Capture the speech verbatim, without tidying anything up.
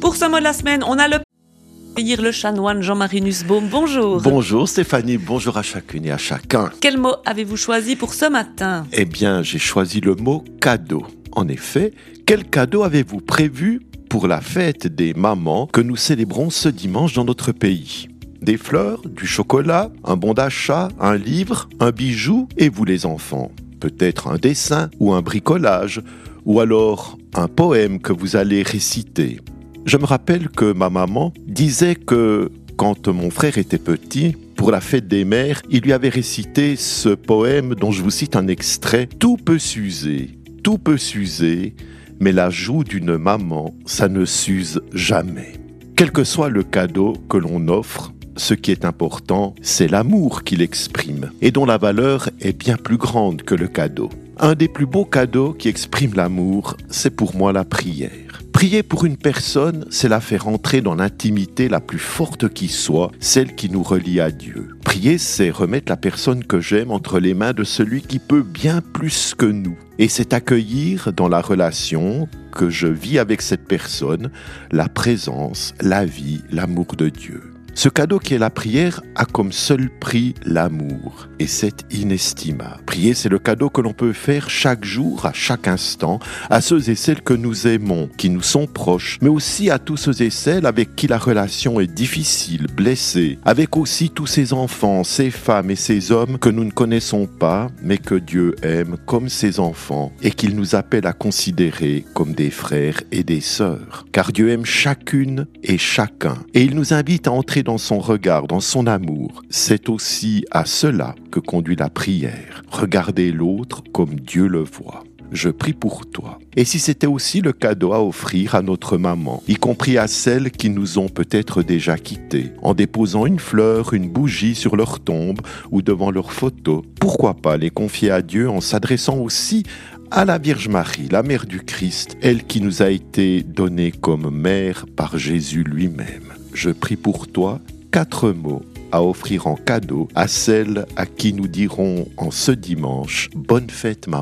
Pour ce mot de la semaine, on a le accueillir le chanoine Jean-Marie Nussbaum. Bonjour. Bonjour Stéphanie, bonjour à chacune et à chacun. Quel mot avez-vous choisi pour ce matin? Eh bien, j'ai choisi le mot cadeau. En effet, quel cadeau avez-vous prévu pour la fête des mamans que nous célébrons ce dimanche dans notre pays? Des fleurs, du chocolat, un bon d'achat, un livre, un bijou, et vous les enfants? Peut-être un dessin ou un bricolage, ou alors un poème que vous allez réciter. Je me rappelle que ma maman disait que quand mon frère était petit, pour la fête des mères, il lui avait récité ce poème dont je vous cite un extrait. « Tout peut s'user, tout peut s'user, mais la joue d'une maman, ça ne s'use jamais. » Quel que soit le cadeau que l'on offre, ce qui est important, c'est l'amour qu'il exprime et dont la valeur est bien plus grande que le cadeau. Un des plus beaux cadeaux qui exprime l'amour, c'est pour moi la prière. Prier pour une personne, c'est la faire entrer dans l'intimité la plus forte qui soit, celle qui nous relie à Dieu. Prier, c'est remettre la personne que j'aime entre les mains de celui qui peut bien plus que nous. Et c'est accueillir dans la relation que je vis avec cette personne, la présence, la vie, l'amour de Dieu. Ce cadeau qui est la prière a comme seul prix l'amour, et c'est inestimable. Prier, c'est le cadeau que l'on peut faire chaque jour, à chaque instant, à ceux et celles que nous aimons, qui nous sont proches, mais aussi à tous ceux et celles avec qui la relation est difficile, blessée, avec aussi tous ces enfants, ces femmes et ces hommes que nous ne connaissons pas, mais que Dieu aime comme ses enfants, et qu'il nous appelle à considérer comme des frères et des sœurs. Car Dieu aime chacune et chacun, et il nous invite à entrer dans son regard, dans son amour. C'est aussi à cela que conduit la prière. Regarder l'autre comme Dieu le voit. Je prie pour toi. Et si c'était aussi le cadeau à offrir à notre maman, y compris à celles qui nous ont peut-être déjà quittés, en déposant une fleur, une bougie sur leur tombe ou devant leur photo, pourquoi pas les confier à Dieu en s'adressant aussi à la Vierge Marie, la mère du Christ, elle qui nous a été donnée comme mère par Jésus lui-même. Je prie pour toi, quatre mots à offrir en cadeau à celles à qui nous dirons en ce dimanche « Bonne fête maman ».